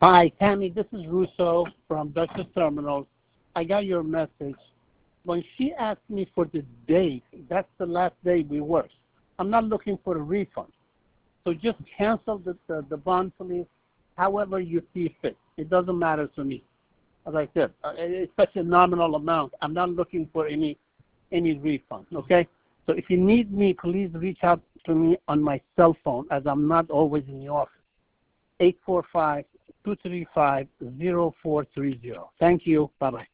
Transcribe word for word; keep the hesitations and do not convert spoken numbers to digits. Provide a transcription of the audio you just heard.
Hi, Tammy. This is Russo from Dutchess Terminals. I got your message. When she asked me for the date, that's the last day we worked. I'm not looking for a refund. So just cancel the, the, the bond, please, however you see fit. It doesn't matter to me. As I said, uh, it's such a nominal amount. I'm not looking for any any refund, okay? So if you need me, please reach out to me on my cell phone, as I'm not always in the office. eight four five, two three five, zero four three zero. Thank you. Bye-bye.